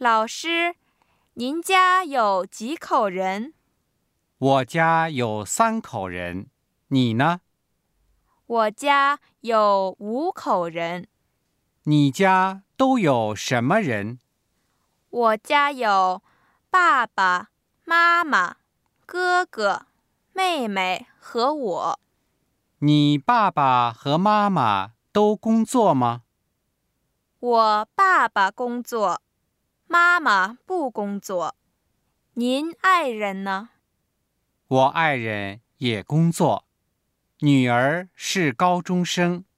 老师，您家有几口人？ 我家有3口人，你呢？ 我家有5口人。 你家都有什么人？ 我家有爸爸妈妈、哥哥、妹妹和我。 你爸爸和妈妈都工作吗？ 我爸爸工作，妈妈不工作。您爱人呢？ 我爱人也工作，女儿是高中生。